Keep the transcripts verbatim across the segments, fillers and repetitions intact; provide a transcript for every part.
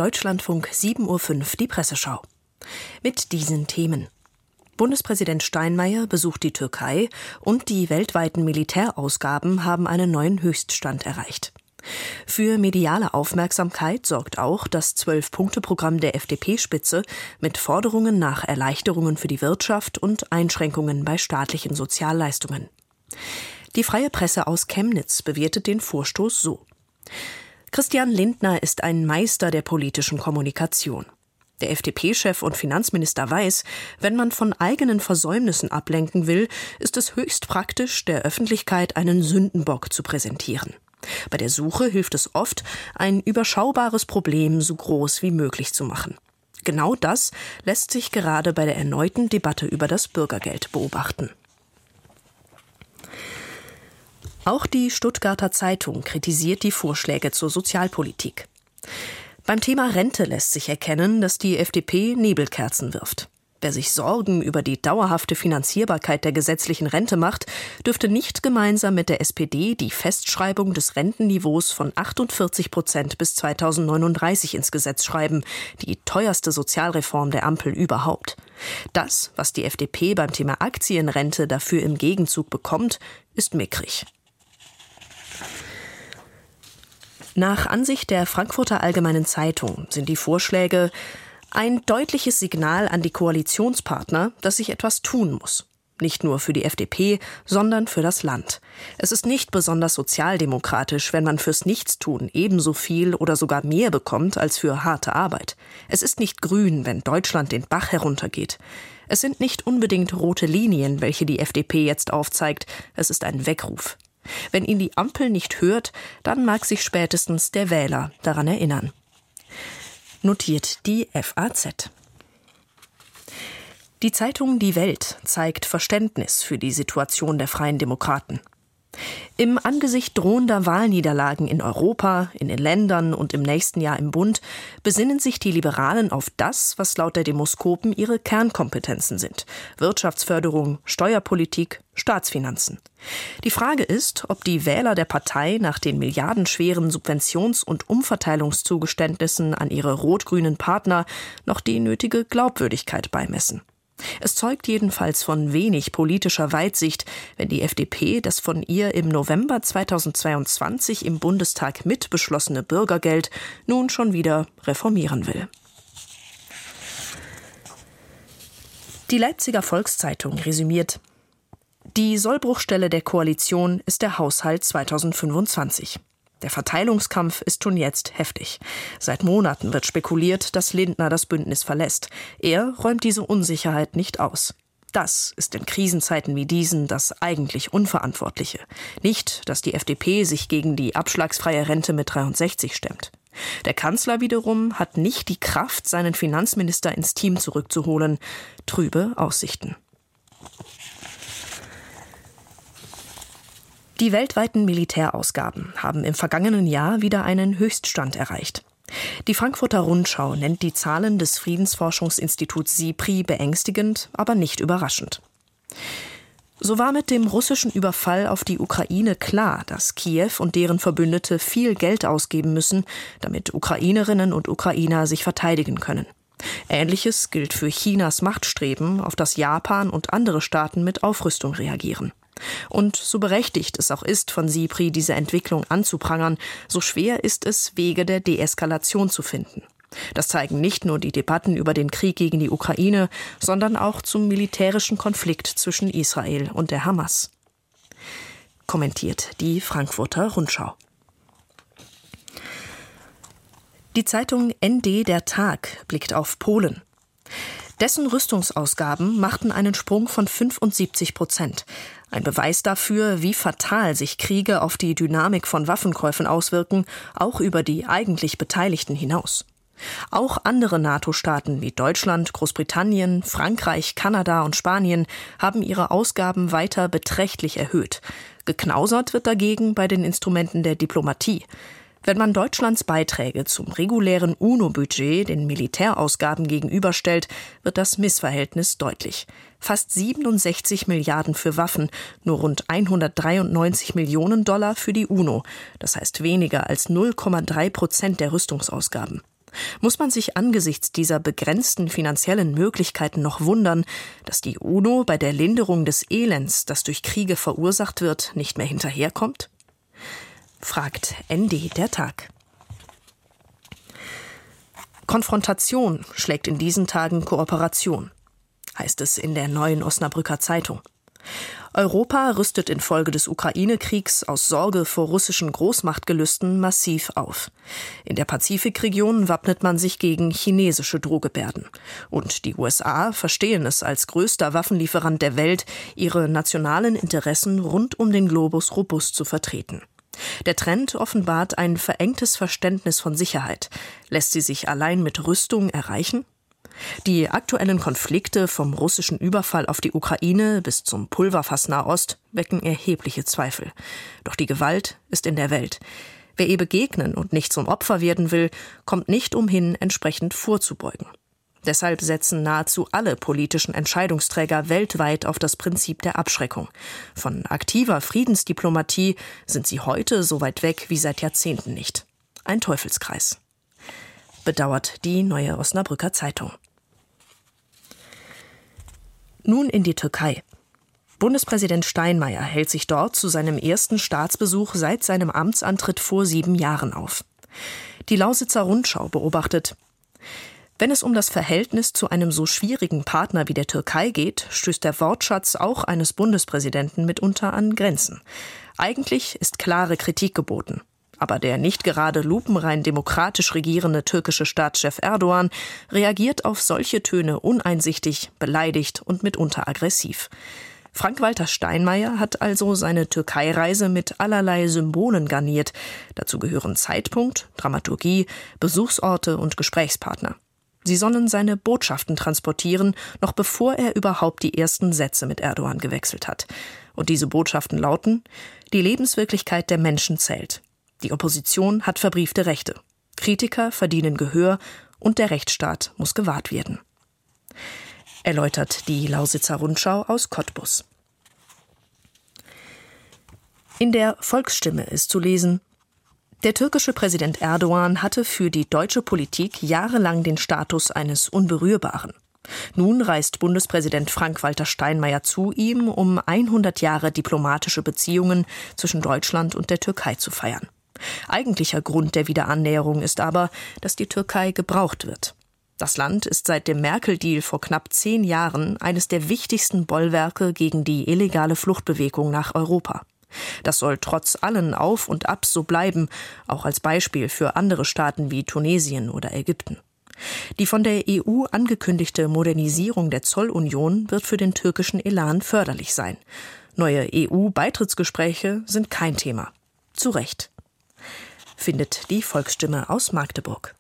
Deutschlandfunk sieben Uhr fünf, die Presseschau. Mit diesen Themen. Bundespräsident Steinmeier besucht die Türkei und die weltweiten Militärausgaben haben einen neuen Höchststand erreicht. Für mediale Aufmerksamkeit sorgt auch das Zwölf-Punkte-Programm der F D P-Spitze mit Forderungen nach Erleichterungen für die Wirtschaft und Einschränkungen bei staatlichen Sozialleistungen. Die Freie Presse aus Chemnitz bewertet den Vorstoß so: Christian Lindner ist ein Meister der politischen Kommunikation. Der F D P-Chef und Finanzminister weiß, wenn man von eigenen Versäumnissen ablenken will, ist es höchst praktisch, der Öffentlichkeit einen Sündenbock zu präsentieren. Bei der Suche hilft es oft, ein überschaubares Problem so groß wie möglich zu machen. Genau das lässt sich gerade bei der erneuten Debatte über das Bürgergeld beobachten. Auch die Stuttgarter Zeitung kritisiert die Vorschläge zur Sozialpolitik. Beim Thema Rente lässt sich erkennen, dass die F D P Nebelkerzen wirft. Wer sich Sorgen über die dauerhafte Finanzierbarkeit der gesetzlichen Rente macht, dürfte nicht gemeinsam mit der S P D die Festschreibung des Rentenniveaus von achtundvierzig Prozent bis zweitausendneununddreißig ins Gesetz schreiben, die teuerste Sozialreform der Ampel überhaupt. Das, was die F D P beim Thema Aktienrente dafür im Gegenzug bekommt, ist mickrig. Nach Ansicht der Frankfurter Allgemeinen Zeitung sind die Vorschläge ein deutliches Signal an die Koalitionspartner, dass sich etwas tun muss. Nicht nur für die F D P, sondern für das Land. Es ist nicht besonders sozialdemokratisch, wenn man fürs Nichtstun ebenso viel oder sogar mehr bekommt als für harte Arbeit. Es ist nicht grün, wenn Deutschland den Bach heruntergeht. Es sind nicht unbedingt rote Linien, welche die F D P jetzt aufzeigt. Es ist ein Weckruf. Wenn ihn die Ampel nicht hört, dann mag sich spätestens der Wähler daran erinnern. Notiert die F A Z. Die Zeitung Die Welt zeigt Verständnis für die Situation der Freien Demokraten. Im Angesicht drohender Wahlniederlagen in Europa, in den Ländern und im nächsten Jahr im Bund besinnen sich die Liberalen auf das, was laut der Demoskopen ihre Kernkompetenzen sind: Wirtschaftsförderung, Steuerpolitik, Staatsfinanzen. Die Frage ist, ob die Wähler der Partei nach den milliardenschweren Subventions- und Umverteilungszugeständnissen an ihre rot-grünen Partner noch die nötige Glaubwürdigkeit beimessen. Es zeugt jedenfalls von wenig politischer Weitsicht, wenn die F D P das von ihr im November zweitausendzweiundzwanzig im Bundestag mitbeschlossene Bürgergeld nun schon wieder reformieren will. Die Leipziger Volkszeitung resümiert: Die Sollbruchstelle der Koalition ist der Haushalt zweitausendfünfundzwanzig. Der Verteilungskampf ist schon jetzt heftig. Seit Monaten wird spekuliert, dass Lindner das Bündnis verlässt. Er räumt diese Unsicherheit nicht aus. Das ist in Krisenzeiten wie diesen das eigentlich Unverantwortliche. Nicht, dass die F D P sich gegen die abschlagsfreie Rente mit dreiundsechzig stemmt. Der Kanzler wiederum hat nicht die Kraft, seinen Finanzminister ins Team zurückzuholen. Trübe Aussichten. Die weltweiten Militärausgaben haben im vergangenen Jahr wieder einen Höchststand erreicht. Die Frankfurter Rundschau nennt die Zahlen des Friedensforschungsinstituts SIPRI beängstigend, aber nicht überraschend. So war mit dem russischen Überfall auf die Ukraine klar, dass Kiew und deren Verbündete viel Geld ausgeben müssen, damit Ukrainerinnen und Ukrainer sich verteidigen können. Ähnliches gilt für Chinas Machtstreben, auf das Japan und andere Staaten mit Aufrüstung reagieren. Und so berechtigt es auch ist, von SIPRI diese Entwicklung anzuprangern, so schwer ist es, Wege der Deeskalation zu finden. Das zeigen nicht nur die Debatten über den Krieg gegen die Ukraine, sondern auch zum militärischen Konflikt zwischen Israel und der Hamas. Kommentiert die Frankfurter Rundschau. Die Zeitung N D Der Tag blickt auf Polen. Dessen Rüstungsausgaben machten einen Sprung von fünfundsiebzig Prozent. Ein Beweis dafür, wie fatal sich Kriege auf die Dynamik von Waffenkäufen auswirken, auch über die eigentlich Beteiligten hinaus. Auch andere NATO-Staaten wie Deutschland, Großbritannien, Frankreich, Kanada und Spanien haben ihre Ausgaben weiter beträchtlich erhöht. Geknausert wird dagegen bei den Instrumenten der Diplomatie. Wenn man Deutschlands Beiträge zum regulären UNO-Budget den Militärausgaben gegenüberstellt, wird das Missverhältnis deutlich. Fast siebenundsechzig Milliarden für Waffen, nur rund hundertdreiundneunzig Millionen Dollar für die UNO. Das heißt weniger als null Komma drei Prozent der Rüstungsausgaben. Muss man sich angesichts dieser begrenzten finanziellen Möglichkeiten noch wundern, dass die UNO bei der Linderung des Elends, das durch Kriege verursacht wird, nicht mehr hinterherkommt? Fragt N D der Tag. Konfrontation schlägt in diesen Tagen Kooperation, heißt es in der Neuen Osnabrücker Zeitung. Europa rüstet infolge des Ukraine-Kriegs aus Sorge vor russischen Großmachtgelüsten massiv auf. In der Pazifikregion wappnet man sich gegen chinesische Drohgebärden. Und die U S A verstehen es als größter Waffenlieferant der Welt, ihre nationalen Interessen rund um den Globus robust zu vertreten. Der Trend offenbart ein verengtes Verständnis von Sicherheit. Lässt sie sich allein mit Rüstung erreichen? Die aktuellen Konflikte vom russischen Überfall auf die Ukraine bis zum Pulverfass Nahost wecken erhebliche Zweifel. Doch die Gewalt ist in der Welt. Wer ihr begegnen und nicht zum Opfer werden will, kommt nicht umhin, entsprechend vorzubeugen. Deshalb setzen nahezu alle politischen Entscheidungsträger weltweit auf das Prinzip der Abschreckung. Von aktiver Friedensdiplomatie sind sie heute so weit weg wie seit Jahrzehnten nicht. Ein Teufelskreis. Bedauert die Neue Osnabrücker Zeitung. Nun in die Türkei. Bundespräsident Steinmeier hält sich dort zu seinem ersten Staatsbesuch seit seinem Amtsantritt vor sieben Jahren auf. Die Lausitzer Rundschau beobachtet: Wenn es um das Verhältnis zu einem so schwierigen Partner wie der Türkei geht, stößt der Wortschatz auch eines Bundespräsidenten mitunter an Grenzen. Eigentlich ist klare Kritik geboten. Aber der nicht gerade lupenrein demokratisch regierende türkische Staatschef Erdogan reagiert auf solche Töne uneinsichtig, beleidigt und mitunter aggressiv. Frank-Walter Steinmeier hat also seine Türkei-Reise mit allerlei Symbolen garniert. Dazu gehören Zeitpunkt, Dramaturgie, Besuchsorte und Gesprächspartner. Sie sollen seine Botschaften transportieren, noch bevor er überhaupt die ersten Sätze mit Erdogan gewechselt hat. Und diese Botschaften lauten: Die Lebenswirklichkeit der Menschen zählt. Die Opposition hat verbriefte Rechte. Kritiker verdienen Gehör und der Rechtsstaat muss gewahrt werden. Erläutert die Lausitzer Rundschau aus Cottbus. In der Volksstimme ist zu lesen: Der türkische Präsident Erdogan hatte für die deutsche Politik jahrelang den Status eines Unberührbaren. Nun reist Bundespräsident Frank-Walter Steinmeier zu ihm, um hundert Jahre diplomatische Beziehungen zwischen Deutschland und der Türkei zu feiern. Eigentlicher Grund der Wiederannäherung ist aber, dass die Türkei gebraucht wird. Das Land ist seit dem Merkel-Deal vor knapp zehn Jahren eines der wichtigsten Bollwerke gegen die illegale Fluchtbewegung nach Europa. Das soll trotz allen Auf und Abs so bleiben, auch als Beispiel für andere Staaten wie Tunesien oder Ägypten. Die von der E U angekündigte Modernisierung der Zollunion wird für den türkischen Elan förderlich sein. Neue E U-Beitrittsgespräche sind kein Thema. Zu Recht. Findet die Volksstimme aus Magdeburg.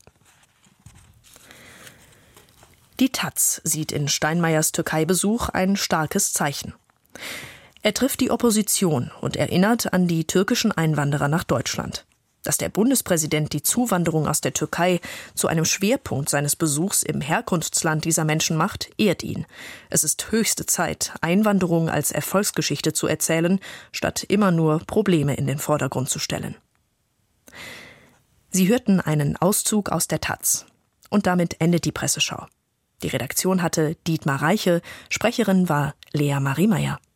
Die Taz sieht in Steinmeiers Türkei-Besuch ein starkes Zeichen. Er trifft die Opposition und erinnert an die türkischen Einwanderer nach Deutschland. Dass der Bundespräsident die Zuwanderung aus der Türkei zu einem Schwerpunkt seines Besuchs im Herkunftsland dieser Menschen macht, ehrt ihn. Es ist höchste Zeit, Einwanderung als Erfolgsgeschichte zu erzählen, statt immer nur Probleme in den Vordergrund zu stellen. Sie hörten einen Auszug aus der Taz. Und damit endet die Presseschau. Die Redaktion hatte Dietmar Reiche, Sprecherin war Lea Marie Meyer.